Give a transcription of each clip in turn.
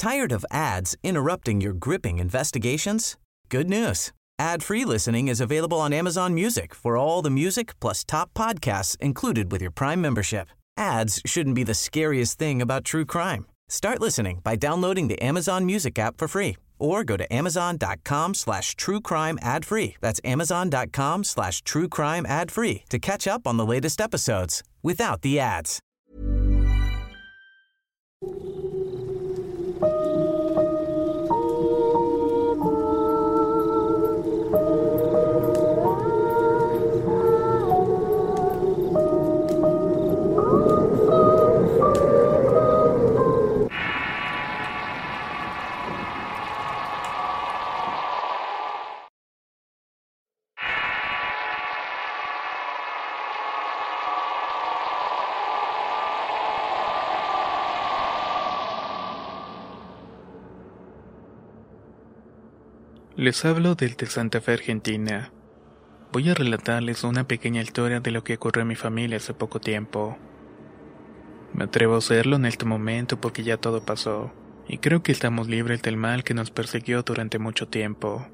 Tired of ads interrupting your gripping investigations? Good news. Ad-free listening is available on Amazon Music for all the music plus top podcasts included with your Prime membership. Ads shouldn't be the scariest thing about true crime. Start listening by downloading the Amazon Music app for free or go to amazon.com/truecrime ad-free. That's amazon.com/truecrime ad-free to catch up on the latest episodes without the ads. Les hablo desde Santa Fe, Argentina. Voy a relatarles una pequeña historia de lo que ocurrió en mi familia hace poco tiempo. Me atrevo a hacerlo en este momento porque ya todo pasó, y creo que estamos libres del mal que nos persiguió durante mucho tiempo.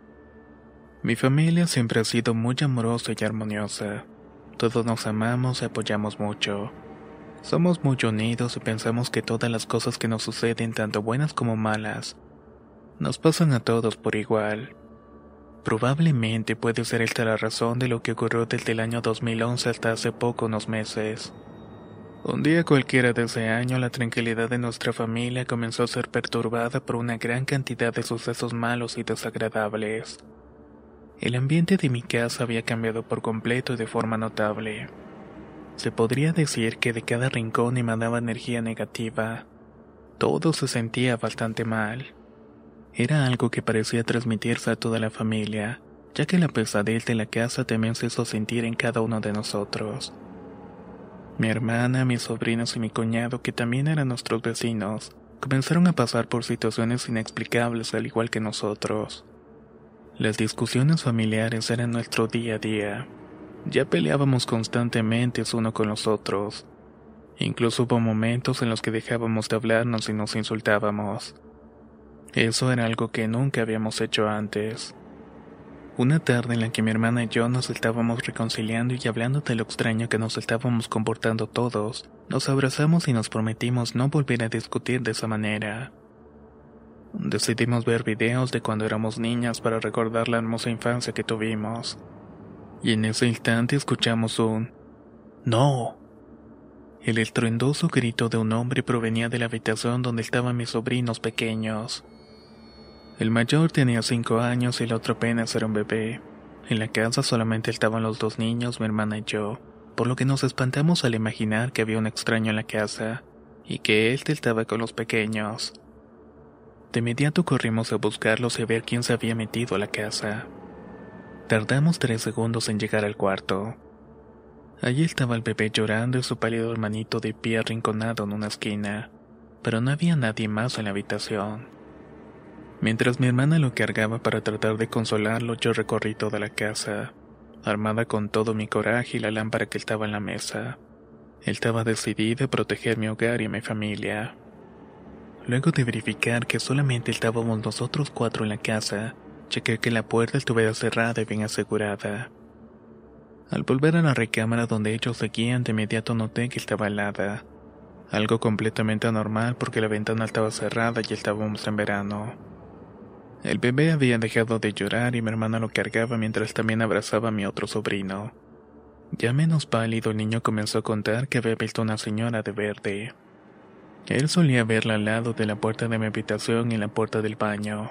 Mi familia siempre ha sido muy amorosa y armoniosa. Todos nos amamos y apoyamos mucho. Somos muy unidos y pensamos que todas las cosas que nos suceden, tanto buenas como malas, nos pasan a todos por igual. Probablemente puede ser esta la razón de lo que ocurrió desde el año 2011 hasta hace poco unos meses. Un día cualquiera de ese año, la tranquilidad de nuestra familia comenzó a ser perturbada por una gran cantidad de sucesos malos y desagradables. El ambiente de mi casa había cambiado por completo y de forma notable. Se podría decir que de cada rincón emanaba energía negativa. Todo se sentía bastante mal. Era algo que parecía transmitirse a toda la familia, ya que la pesadez de la casa también se hizo sentir en cada uno de nosotros. Mi hermana, mis sobrinos y mi cuñado, que también eran nuestros vecinos, comenzaron a pasar por situaciones inexplicables al igual que nosotros. Las discusiones familiares eran nuestro día a día. Ya peleábamos constantemente uno con los otros. Incluso hubo momentos en los que dejábamos de hablarnos y nos insultábamos. Eso era algo que nunca habíamos hecho antes. Una tarde en la que mi hermana y yo nos estábamos reconciliando y hablando de lo extraño que nos estábamos comportando todos, nos abrazamos y nos prometimos no volver a discutir de esa manera. Decidimos ver videos de cuando éramos niñas para recordar la hermosa infancia que tuvimos. Y en ese instante escuchamos un ¡No! El estruendoso grito de un hombre provenía de la habitación donde estaban mis sobrinos pequeños. El mayor tenía 5 años y el otro apenas era un bebé. En la casa solamente estaban los 2 niños, mi hermana y yo, por lo que nos espantamos al imaginar que había un extraño en la casa, y que él estaba con los pequeños. De inmediato corrimos a buscarlos y a ver quién se había metido a la casa. Tardamos 3 segundos en llegar al cuarto. Allí estaba el bebé llorando y su pálido hermanito de pie arrinconado en una esquina, pero no había nadie más en la habitación. Mientras mi hermana lo cargaba para tratar de consolarlo, yo recorrí toda la casa, armada con todo mi coraje y la lámpara que estaba en la mesa. Estaba decidida a proteger mi hogar y mi familia. Luego de verificar que solamente estábamos nosotros 4 en la casa, chequé que la puerta estuviera cerrada y bien asegurada. Al volver a la recámara donde ellos seguían, de inmediato noté que estaba helada. Algo completamente anormal porque la ventana estaba cerrada y estábamos en verano. El bebé había dejado de llorar y mi hermana lo cargaba mientras también abrazaba a mi otro sobrino. Ya menos pálido, el niño comenzó a contar que había visto una señora de verde. Él solía verla al lado de la puerta de mi habitación y en la puerta del baño.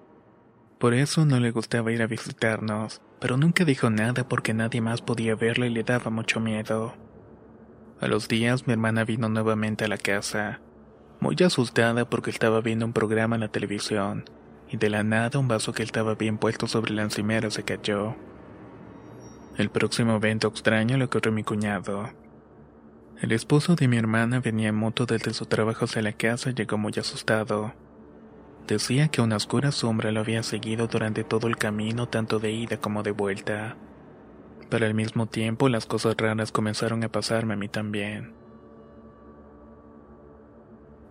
Por eso no le gustaba ir a visitarnos, pero nunca dijo nada porque nadie más podía verla y le daba mucho miedo. A los días mi hermana vino nuevamente a la casa, muy asustada porque estaba viendo un programa en la televisión, y de la nada un vaso que estaba bien puesto sobre la encimera se cayó. El próximo evento extraño le ocurrió a mi cuñado. El esposo de mi hermana venía en moto desde su trabajo hacia la casa y llegó muy asustado. Decía que una oscura sombra lo había seguido durante todo el camino, tanto de ida como de vuelta. Pero al mismo tiempo las cosas raras comenzaron a pasarme a mí también.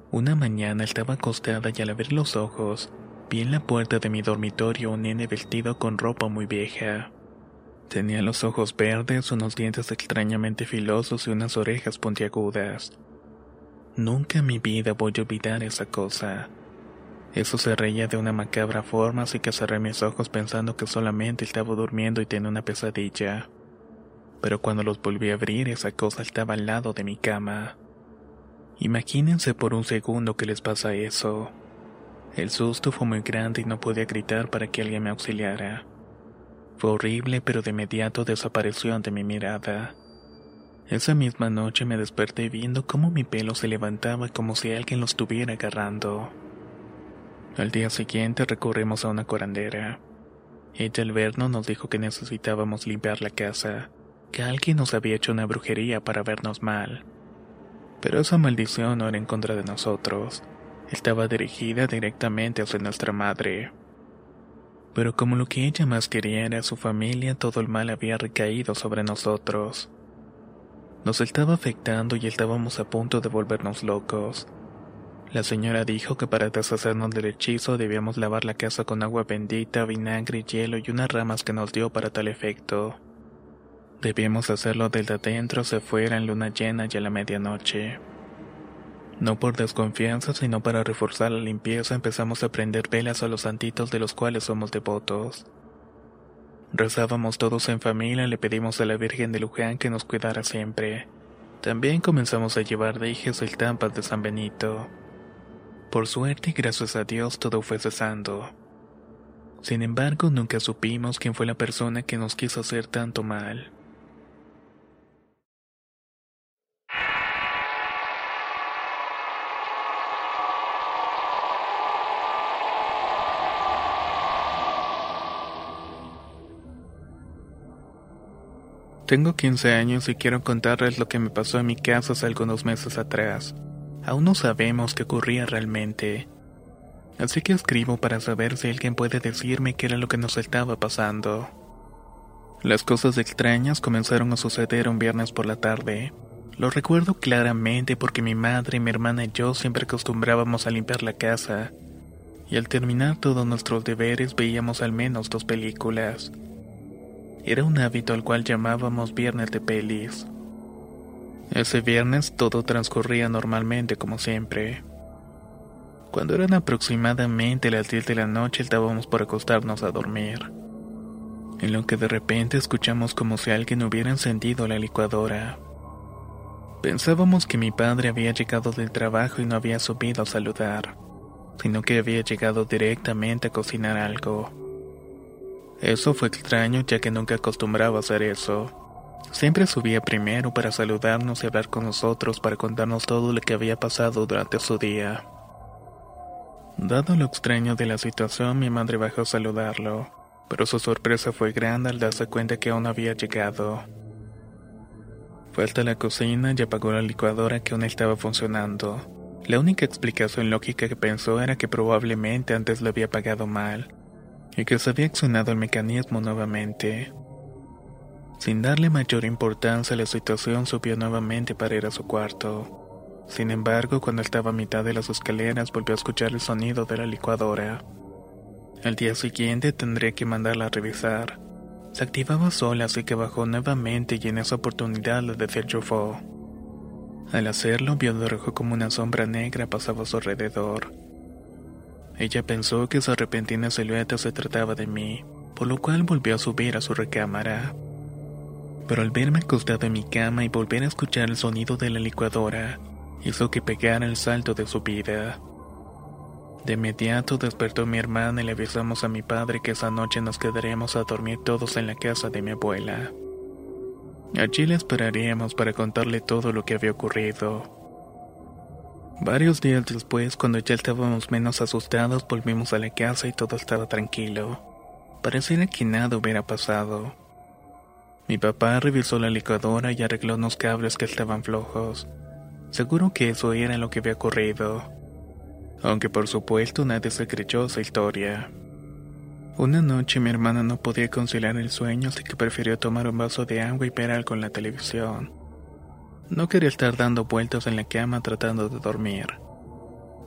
Una mañana estaba acostada y al abrir los ojos, vi en la puerta de mi dormitorio un nene vestido con ropa muy vieja. Tenía los ojos verdes, unos dientes extrañamente filosos y unas orejas puntiagudas. Nunca en mi vida voy a olvidar esa cosa. Eso se reía de una macabra forma, así que cerré mis ojos pensando que solamente estaba durmiendo y tenía una pesadilla. Pero cuando los volví a abrir, esa cosa estaba al lado de mi cama. Imagínense por un segundo que les pasa eso. El susto fue muy grande y no podía gritar para que alguien me auxiliara. Fue horrible, pero de inmediato desapareció ante mi mirada. Esa misma noche me desperté viendo cómo mi pelo se levantaba como si alguien lo estuviera agarrando. Al día siguiente recurrimos a una curandera. Ella al vernos nos dijo que necesitábamos limpiar la casa, que alguien nos había hecho una brujería para vernos mal. Pero esa maldición no era en contra de nosotros, estaba dirigida directamente hacia nuestra madre. Pero como lo que ella más quería era su familia, todo el mal había recaído sobre nosotros. Nos estaba afectando y estábamos a punto de volvernos locos. La señora dijo que para deshacernos del hechizo debíamos lavar la casa con agua bendita, vinagre, hielo y unas ramas que nos dio para tal efecto. Debíamos hacerlo desde adentro hacia afuera en luna llena y a la medianoche. No por desconfianza, sino para reforzar la limpieza, empezamos a prender velas a los santitos de los cuales somos devotos. Rezábamos todos en familia y le pedimos a la Virgen de Luján que nos cuidara siempre. También comenzamos a llevar dejes y estampas de San Benito. Por suerte y gracias a Dios todo fue cesando. Sin embargo, nunca supimos quién fue la persona que nos quiso hacer tanto mal. Tengo 15 años y quiero contarles lo que me pasó en mi casa hace algunos meses atrás. Aún no sabemos qué ocurría realmente. Así que escribo para saber si alguien puede decirme qué era lo que nos estaba pasando. Las cosas extrañas comenzaron a suceder un viernes por la tarde. Lo recuerdo claramente porque mi madre, mi hermana y yo siempre acostumbrábamos a limpiar la casa. Y al terminar todos nuestros deberes veíamos al menos 2 películas. Era un hábito al cual llamábamos viernes de pelis. Ese viernes todo transcurría normalmente como siempre. Cuando eran aproximadamente las 10 de la noche estábamos por acostarnos a dormir. En lo que de repente escuchamos como si alguien hubiera encendido la licuadora. Pensábamos que mi padre había llegado del trabajo y no había subido a saludar, sino que había llegado directamente a cocinar algo. Eso fue extraño ya que nunca acostumbraba a hacer eso. Siempre subía primero para saludarnos y hablar con nosotros para contarnos todo lo que había pasado durante su día. Dado lo extraño de la situación, mi madre bajó a saludarlo, pero su sorpresa fue grande al darse cuenta que aún no había llegado. Fue hasta la cocina y apagó la licuadora que aún estaba funcionando. La única explicación lógica que pensó era que probablemente antes lo había apagado mal y que se había accionado el mecanismo nuevamente. Sin darle mayor importancia a la situación, subió nuevamente para ir a su cuarto. Sin embargo, cuando estaba a mitad de las escaleras, volvió a escuchar el sonido de la licuadora. Al día siguiente tendría que mandarla a revisar. Se activaba sola, así que bajó nuevamente y en esa oportunidad la desenchufó. Al hacerlo, vio de rojo como una sombra negra pasaba a su alrededor. Ella pensó que esa repentina silueta se trataba de mí, por lo cual volvió a subir a su recámara. Pero al verme acostado en mi cama y volver a escuchar el sonido de la licuadora, hizo que pegara el salto de su vida. De inmediato despertó mi hermana y le avisamos a mi padre que esa noche nos quedaríamos a dormir todos en la casa de mi abuela. Allí le esperaríamos para contarle todo lo que había ocurrido. Varios días después, cuando ya estábamos menos asustados, volvimos a la casa y todo estaba tranquilo. Pareciera que nada hubiera pasado. Mi papá revisó la licuadora y arregló unos cables que estaban flojos. Seguro que eso era lo que había ocurrido. Aunque por supuesto nadie se creyó esa historia. Una noche mi hermana no podía conciliar el sueño, así que prefirió tomar un vaso de agua y ver algo en la televisión. No quería estar dando vueltas en la cama tratando de dormir.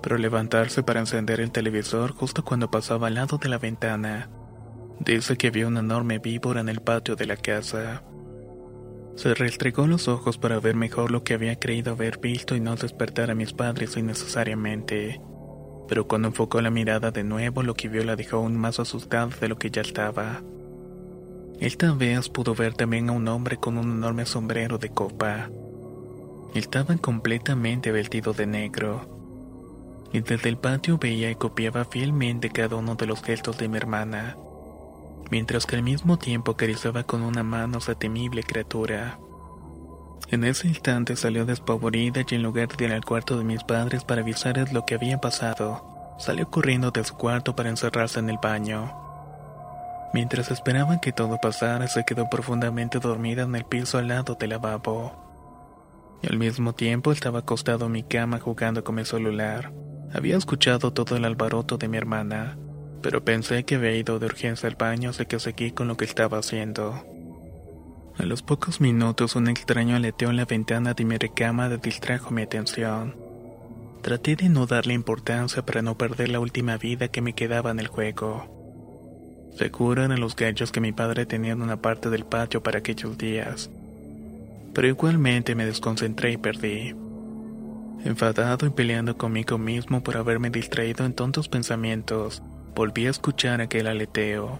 pero levantarse para encender el televisor justo cuando pasaba al lado de la ventana. Dice que vio una enorme víbora en el patio de la casa. Se restregó los ojos para ver mejor lo que había creído haber visto y no despertar a mis padres innecesariamente. Pero cuando enfocó la mirada de nuevo, lo que vio la dejó aún más asustada de lo que ya estaba. Esta vez pudo ver también a un hombre con un enorme sombrero de copa. Estaba completamente vestido de negro. Y desde el patio veía y copiaba fielmente cada uno de los gestos de mi hermana, mientras que al mismo tiempo acariciaba con una mano a esa temible criatura. En ese instante salió despavorida y en lugar de ir al cuarto de mis padres para avisarles lo que había pasado, salió corriendo de su cuarto para encerrarse en el baño. Mientras esperaban que todo pasara, se quedó profundamente dormida en el piso al lado del lavabo. Y al mismo tiempo estaba acostado en mi cama jugando con mi celular. Había escuchado todo el alboroto de mi hermana, pero pensé que había ido de urgencia al baño, así que seguí con lo que estaba haciendo. A los pocos minutos, un extraño aleteó en la ventana de mi recámara distrajo mi atención. Traté de no darle importancia para no perder la última vida que me quedaba en el juego. Seguro eran los gallos que mi padre tenía en una parte del patio para aquellos días. Pero igualmente me desconcentré y perdí. Enfadado y peleando conmigo mismo por haberme distraído en tontos pensamientos, volví a escuchar aquel aleteo.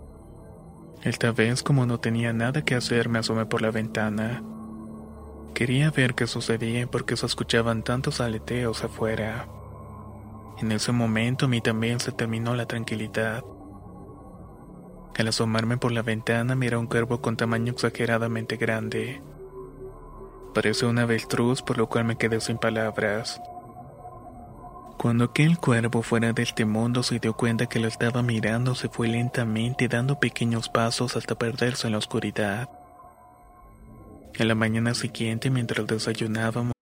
Esta vez, como no tenía nada que hacer, me asomé por la ventana. Quería ver qué sucedía porque se escuchaban tantos aleteos afuera. En ese momento a mí también se terminó la tranquilidad. Al asomarme por la ventana miré a un cuervo con tamaño exageradamente grande. Parecía un avestruz, por lo cual me quedé sin palabras. Cuando aquel cuervo fuera de este mundo se dio cuenta que lo estaba mirando, se fue lentamente dando pequeños pasos hasta perderse en la oscuridad. En la mañana siguiente, mientras desayunábamos,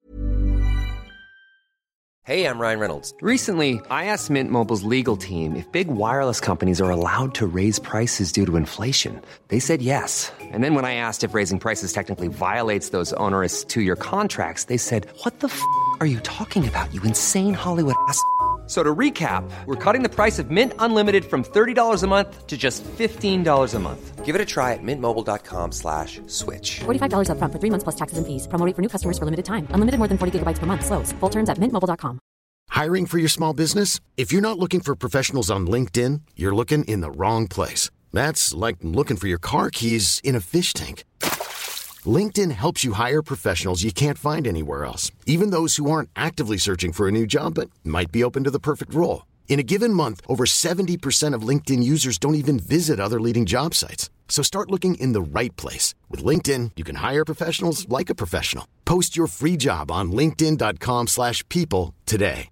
Hey, I'm Ryan Reynolds. Recently, I asked Mint Mobile's legal team if big wireless companies are allowed to raise prices due to inflation. They said yes. And then when I asked if raising prices technically violates those onerous two-year contracts, they said, "What the f*** are you talking about, you insane Hollywood ass?" So to recap, we're cutting the price of Mint Unlimited from $30 a month to just $15 a month. Give it a try at mintmobile.com/switch. $45 up front for 3 months plus taxes and fees. Promo rate for new customers for limited time. Unlimited more than 40 gigabytes per month. Slows full terms at mintmobile.com. Hiring for your small business? If you're not looking for professionals on LinkedIn, you're looking in the wrong place. That's like looking for your car keys in a fish tank. LinkedIn helps you hire professionals you can't find anywhere else, even those who aren't actively searching for a new job but might be open to the perfect role. In a given month, over 70% of LinkedIn users don't even visit other leading job sites. So start looking in the right place. With LinkedIn, you can hire professionals like a professional. Post your free job on linkedin.com/people today.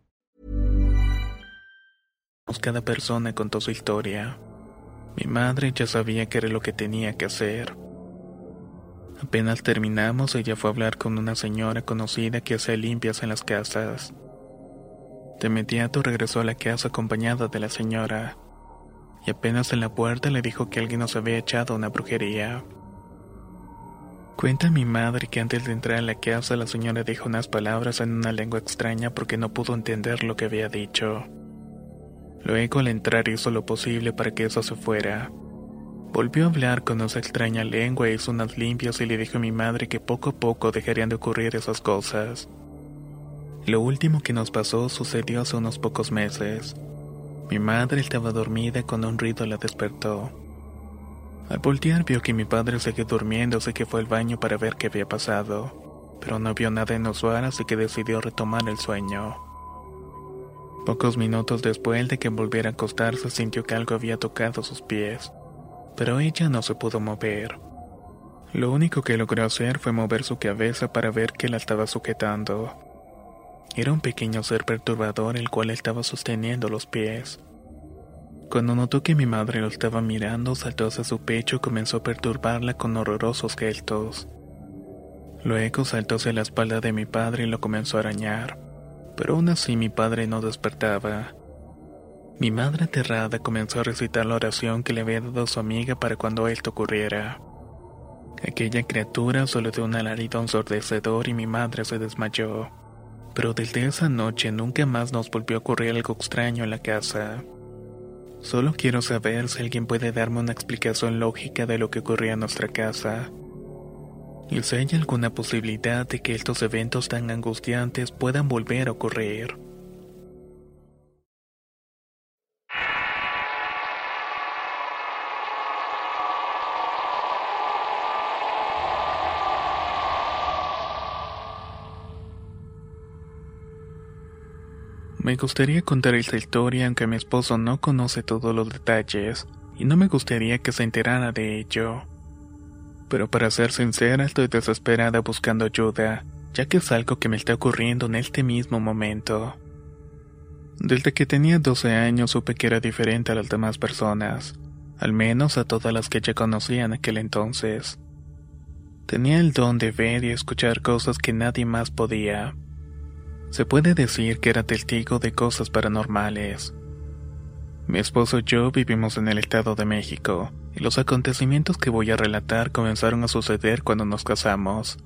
cada persona contó su historia. Mi madre ya sabía qué era lo que tenía que hacer. Apenas terminamos, ella fue a hablar con una señora conocida que hacía limpias en las casas. De inmediato regresó a la casa acompañada de la señora, y apenas en la puerta le dijo que alguien nos había echado una brujería. Cuenta mi madre que antes de entrar a la casa la señora dijo unas palabras en una lengua extraña porque no pudo entender lo que había dicho. Luego al entrar hizo lo posible para que eso se fuera. Volvió a hablar con esa extraña lengua, hizo unas limpias y le dijo a mi madre que poco a poco dejarían de ocurrir esas cosas. Lo último que nos pasó sucedió hace unos pocos meses. Mi madre estaba dormida cuando un ruido la despertó. Al voltear vio que mi padre seguía durmiendo, así que fue al baño para ver qué había pasado, pero no vio nada inusual, así que decidió retomar el sueño. Pocos minutos después de que volviera a acostarse sintió que algo había tocado sus pies, pero ella no se pudo mover. Lo único que logró hacer fue mover su cabeza para ver que la estaba sujetando. Era un pequeño ser perturbador el cual estaba sosteniendo los pies. Cuando notó que mi madre lo estaba mirando, saltó hacia su pecho y comenzó a perturbarla con horrorosos gestos. Luego saltó hacia la espalda de mi padre y lo comenzó a arañar, pero aún así mi padre no despertaba. Mi madre aterrada comenzó a recitar la oración que le había dado su amiga para cuando esto ocurriera. Aquella criatura solo dio un alarido ensordecedor y mi madre se desmayó. pero desde esa noche nunca más nos volvió a ocurrir algo extraño en la casa. Solo quiero saber si alguien puede darme una explicación lógica de lo que ocurría en nuestra casa. Y si hay alguna posibilidad de que estos eventos tan angustiantes puedan volver a ocurrir. Me gustaría contar esta historia aunque mi esposo no conoce todos los detalles y no me gustaría que se enterara de ello. Pero para ser sincera, estoy desesperada buscando ayuda, ya que es algo que me está ocurriendo en este mismo momento. Desde que tenía 12 años supe que era diferente a las demás personas, al menos a todas las que ya conocía en aquel entonces. Tenía el don de ver y escuchar cosas que nadie más podía. Se puede decir que era testigo de cosas paranormales. Mi esposo y yo vivimos en el Estado de México, y los acontecimientos que voy a relatar comenzaron a suceder cuando nos casamos,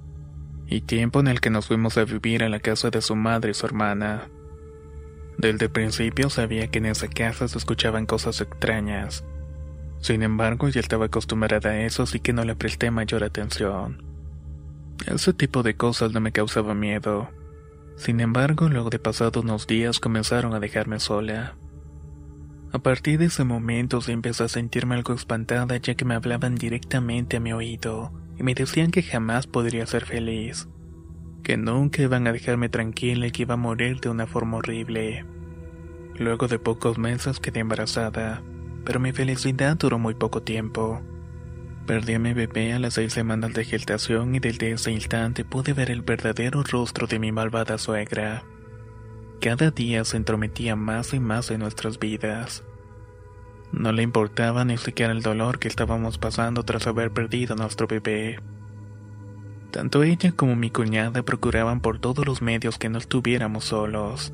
y tiempo en el que nos fuimos a vivir a la casa de su madre y su hermana. Desde el principio sabía que en esa casa se escuchaban cosas extrañas. Sin embargo, ya estaba acostumbrada a eso, así que no le presté mayor atención. Ese tipo de cosas no me causaba miedo. Sin embargo, luego de pasados unos días comenzaron a dejarme sola. A partir de ese momento se empezó a sentirme algo espantada, ya que me hablaban directamente a mi oído y me decían que jamás podría ser feliz, que nunca iban a dejarme tranquila y que iba a morir de una forma horrible. Luego de pocos meses quedé embarazada, pero mi felicidad duró muy poco tiempo. Perdí a mi bebé a las 6 semanas de gestación y desde ese instante pude ver el verdadero rostro de mi malvada suegra. Cada día se entrometía más y más en nuestras vidas. No le importaba ni siquiera el dolor que estábamos pasando tras haber perdido a nuestro bebé. Tanto ella como mi cuñada procuraban por todos los medios que no estuviéramos solos.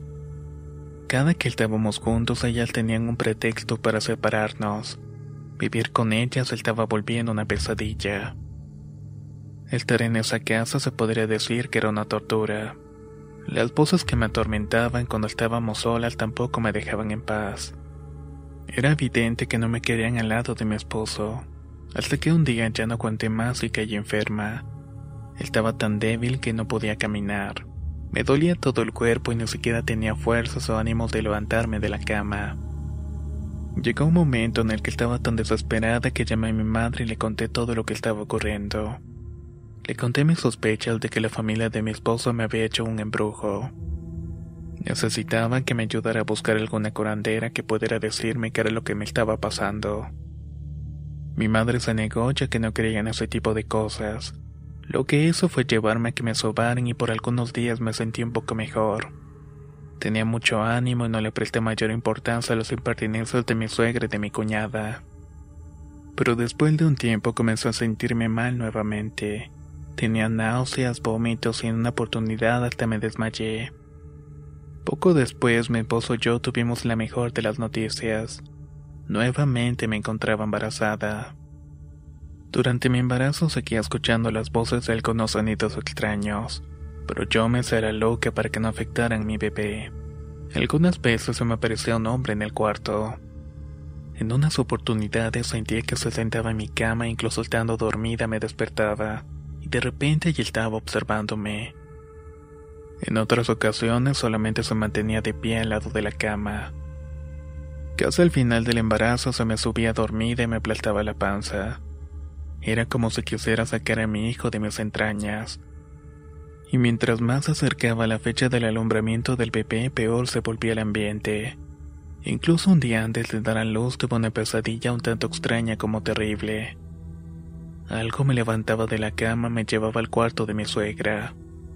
Cada que estábamos juntos, ellas tenían un pretexto para separarnos. Vivir con ella se estaba volviendo una pesadilla. Estar en esa casa se podría decir que era una tortura. Las voces que me atormentaban cuando estábamos solas tampoco me dejaban en paz. Era evidente que no me querían al lado de mi esposo, hasta que un día ya no aguanté más y caí enferma. Estaba tan débil que no podía caminar. Me dolía todo el cuerpo y ni siquiera tenía fuerzas o ánimos de levantarme de la cama. Llegó un momento en el que estaba tan desesperada que llamé a mi madre y le conté todo lo que estaba ocurriendo. Le conté mis sospechas de que la familia de mi esposo me había hecho un embrujo. Necesitaba que me ayudara a buscar alguna curandera que pudiera decirme qué era lo que me estaba pasando. Mi madre se negó ya que no creía en ese tipo de cosas. Lo que hizo fue llevarme a que me sobaran y por algunos días me sentí un poco mejor. Tenía mucho ánimo y no le presté mayor importancia a las impertinencias de mi suegra y de mi cuñada. Pero después de un tiempo comencé a sentirme mal nuevamente. Tenía náuseas, vómitos y en una oportunidad hasta me desmayé. Poco después mi esposo y yo tuvimos la mejor de las noticias. Nuevamente me encontraba embarazada. Durante mi embarazo seguía escuchando las voces de algunos sonidos extraños, pero yo me hacía loca para que no afectaran a mi bebé. Algunas veces se me aparecía un hombre en el cuarto. En unas oportunidades sentía que se sentaba en mi cama e incluso estando dormida me despertaba, y de repente ella estaba observándome. En otras ocasiones solamente se mantenía de pie al lado de la cama. Casi al final del embarazo se me subía dormida y me aplastaba la panza. Era como si quisiera sacar a mi hijo de mis entrañas. Y mientras más se acercaba la fecha del alumbramiento del bebé, peor se volvía el ambiente. Incluso un día antes de dar a luz tuve una pesadilla un tanto extraña como terrible. Algo me levantaba de la cama, me llevaba al cuarto de mi suegra.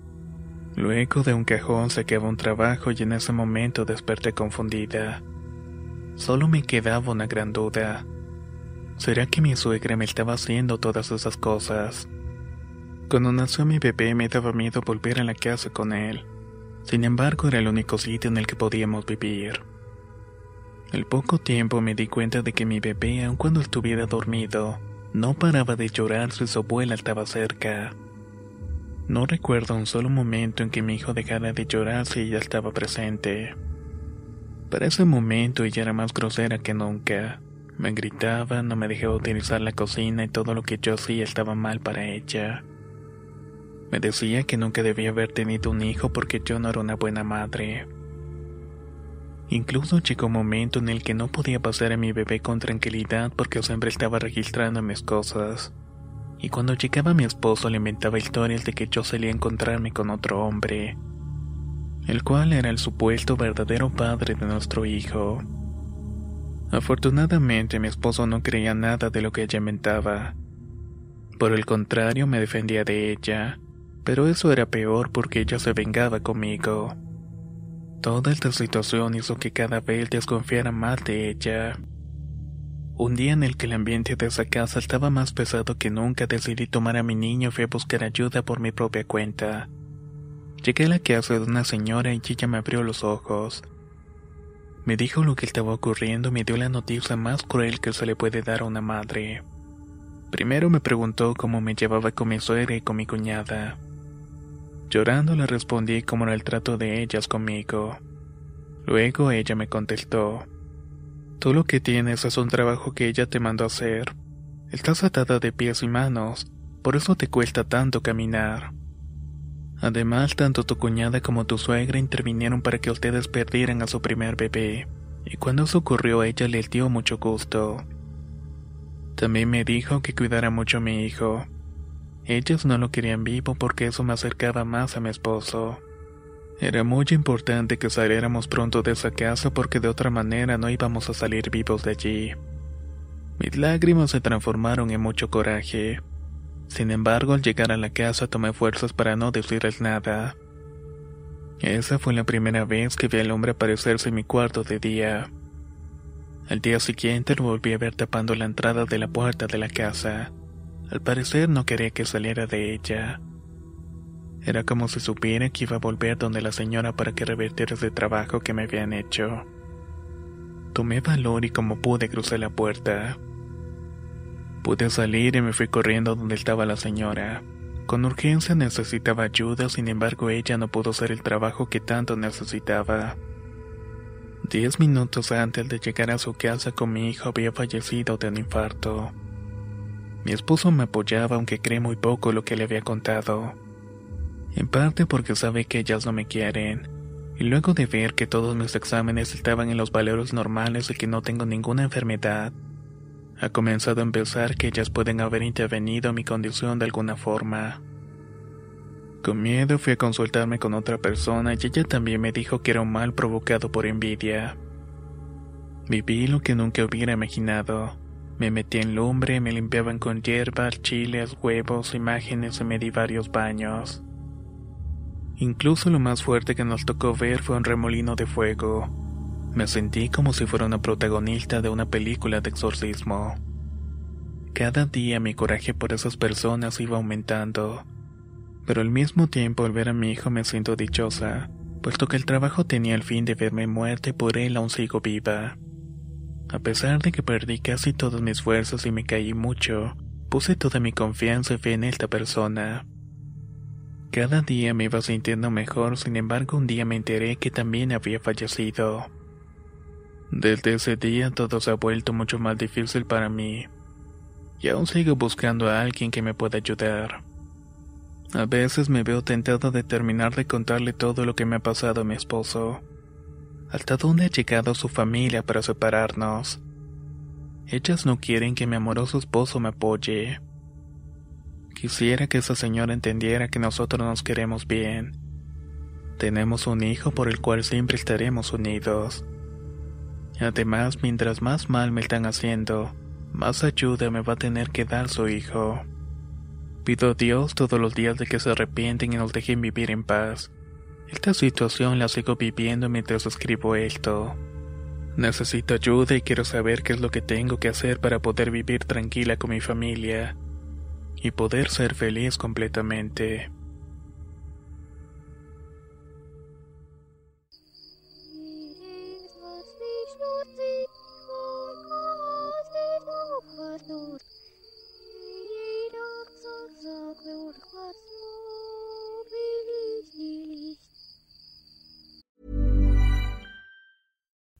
Luego de un cajón sacaba un trabajo y en ese momento desperté confundida. Solo me quedaba una gran duda. ¿Será que mi suegra me estaba haciendo todas esas cosas? Cuando nació mi bebé me daba miedo volver a la casa con él. Sin embargo, era el único sitio en el que podíamos vivir. Al poco tiempo me di cuenta de que mi bebé, aun cuando estuviera dormido, no paraba de llorar si su abuela estaba cerca. No recuerdo un solo momento en que mi hijo dejara de llorar si ella estaba presente. Para ese momento ella era más grosera que nunca. Me gritaba, no me dejaba utilizar la cocina y todo lo que yo hacía estaba mal para ella. Me decía que nunca debía haber tenido un hijo porque yo no era una buena madre. Incluso llegó un momento en el que no podía pasar a mi bebé con tranquilidad porque siempre estaba registrando mis cosas. Y cuando llegaba mi esposo le inventaba historias de que yo solía encontrarme con otro hombre, el cual era el supuesto verdadero padre de nuestro hijo. Afortunadamente mi esposo no creía nada de lo que ella inventaba. Por el contrario, me defendía de ella, pero eso era peor porque ella se vengaba conmigo. Toda esta situación hizo que cada vez desconfiara más de ella. Un día en el que el ambiente de esa casa estaba más pesado que nunca, decidí tomar a mi niño y fui a buscar ayuda por mi propia cuenta. Llegué a la casa de una señora y ella me abrió los ojos. Me dijo lo que estaba ocurriendo y me dio la noticia más cruel que se le puede dar a una madre. Primero me preguntó cómo me llevaba con mi suegra y con mi cuñada. Llorando le respondí cómo era el trato de ellas conmigo. Luego ella me contestó: tú lo que tienes es un trabajo que ella te mandó a hacer. Estás atada de pies y manos, por eso te cuesta tanto caminar. Además, tanto tu cuñada como tu suegra intervinieron para que ustedes perdieran a su primer bebé, y cuando eso ocurrió a ella les dio mucho gusto. También me dijo que cuidara mucho a mi hijo. Ellos no lo querían vivo porque eso me acercaba más a mi esposo. Era muy importante que saliéramos pronto de esa casa porque de otra manera no íbamos a salir vivos de allí. Mis lágrimas se transformaron en mucho coraje. Sin embargo, al llegar a la casa tomé fuerzas para no decirles nada. Esa fue la primera vez que vi al hombre aparecerse en mi cuarto de día. Al día siguiente lo volví a ver tapando la entrada de la puerta de la casa. Al parecer no quería que saliera de ella. Era como si supiera que iba a volver donde la señora para que revirtiera ese trabajo que me habían hecho. Tomé valor y como pude crucé la puerta. Pude salir y me fui corriendo donde estaba la señora. Con urgencia necesitaba ayuda, sin embargo ella no pudo hacer el trabajo que tanto necesitaba. 10 minutos antes de llegar a su casa con mi hijo había fallecido de un infarto. Mi esposo me apoyaba aunque cree muy poco lo que le había contado. En parte porque sabe que ellas no me quieren, y luego de ver que todos mis exámenes estaban en los valores normales y que no tengo ninguna enfermedad, ha comenzado a pensar que ellas pueden haber intervenido en mi condición de alguna forma. Con miedo fui a consultarme con otra persona y ella también me dijo que era un mal provocado por envidia. Viví lo que nunca hubiera imaginado. Me metí en lumbre, me limpiaban con hierbas, chiles, huevos, imágenes y me di varios baños. Incluso lo más fuerte que nos tocó ver fue un remolino de fuego. Me sentí como si fuera una protagonista de una película de exorcismo. Cada día mi coraje por esas personas iba aumentando, pero al mismo tiempo al ver a mi hijo me siento dichosa, puesto que el trabajo tenía el fin de verme muerta y por él aún sigo viva. A pesar de que perdí casi todas mis fuerzas y me caí mucho, puse toda mi confianza y fe en esta persona. Cada día me iba sintiendo mejor, sin embargo un día me enteré que también había fallecido. Desde ese día todo se ha vuelto mucho más difícil para mí, y aún sigo buscando a alguien que me pueda ayudar. A veces me veo tentado de terminar de contarle todo lo que me ha pasado a mi esposo. ¿Hasta dónde ha llegado su familia para separarnos? Ellas no quieren que mi amoroso esposo me apoye. Quisiera que esa señora entendiera que nosotros nos queremos bien. Tenemos un hijo por el cual siempre estaremos unidos. Además, mientras más mal me están haciendo, más ayuda me va a tener que dar su hijo. Pido a Dios todos los días de que se arrepienten y nos dejen vivir en paz. Esta situación la sigo viviendo mientras escribo esto. Necesito ayuda y quiero saber qué es lo que tengo que hacer para poder vivir tranquila con mi familia y poder ser feliz completamente.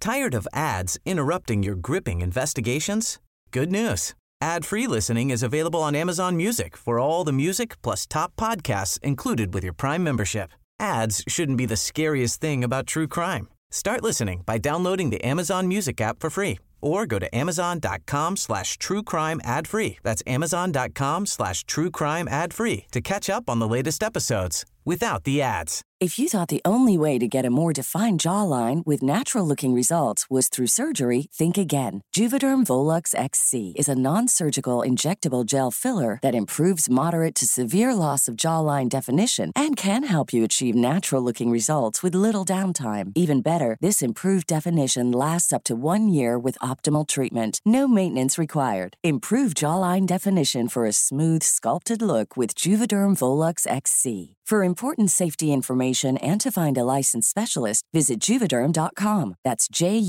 Tired of ads interrupting your gripping investigations? Good news. Ad-free listening is available on Amazon Music for all the music plus top podcasts included with your Prime membership. Ads shouldn't be the scariest thing about true crime. Start listening by downloading the Amazon Music app for free or go to amazon.com/truecrime ad-free. That's amazon.com/truecrime ad-free to catch up on the latest episodes without the ads. If you thought the only way to get a more defined jawline with natural-looking results was through surgery, think again. Juvederm Volux XC is a non-surgical injectable gel filler that improves moderate to severe loss of jawline definition and can help you achieve natural-looking results with little downtime. Even better, this improved definition lasts up to 1 year with optimal treatment. No maintenance required. Improve jawline definition for a smooth, sculpted look with Juvederm Volux XC. For important safety information and to find a licensed specialist, visit Juvederm.com. That's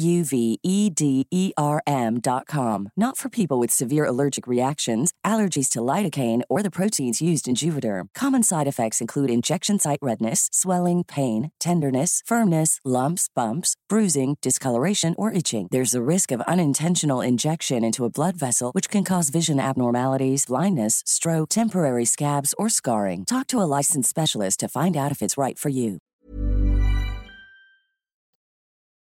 JUVEDERM.com. Not for people with severe allergic reactions, allergies to lidocaine, or the proteins used in Juvederm. Common side effects include injection site redness, swelling, pain, tenderness, firmness, lumps, bumps, bruising, discoloration, or itching. There's a risk of unintentional injection into a blood vessel, which can cause vision abnormalities, blindness, stroke, temporary scabs, or scarring. Talk to a licensed specialist to find out if it's right for you.